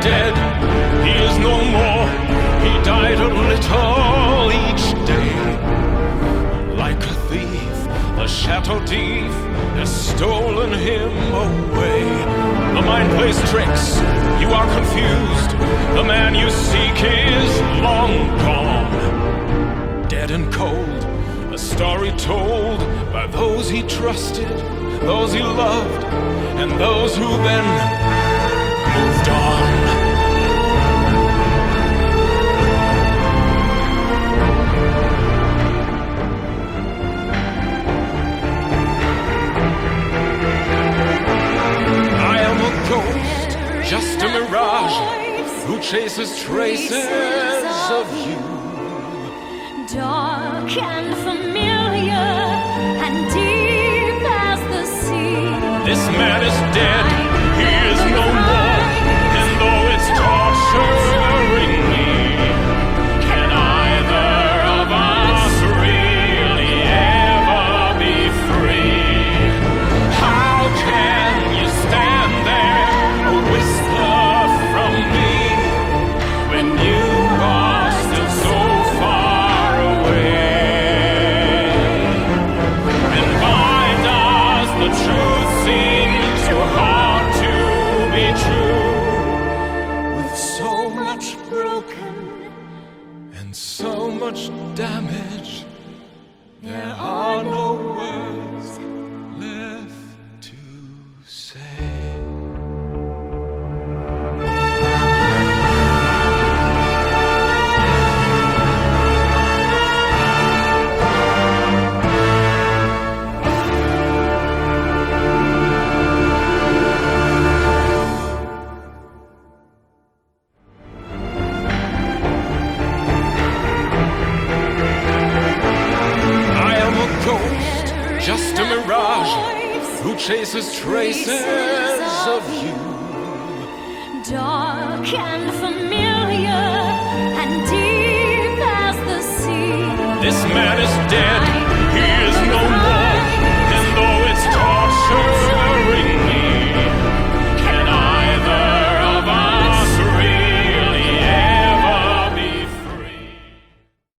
dead, he is no more. He died a little each day. Like a thief, the shadow thief has stolen him away. The mind plays tricks, you are confused. The man you seek is long gone. Dead and cold, a story told by those he trusted, those he loved, and those who then moved on. I am a ghost, just a mirage, who chases traces of you. Dark and familiar, and deep as the sea. This man is dead, he is no more, and though it's torturing me, can either of us really ever be free? How can you stand there, a whisper from me, when you are still so far away? And why does the truth seem too hard to be true? With so much broken and so much damage, there are no words left to say. Just a mirage who chases traces of you. Dark and familiar, and deep as the sea. This man is dead, he is no more.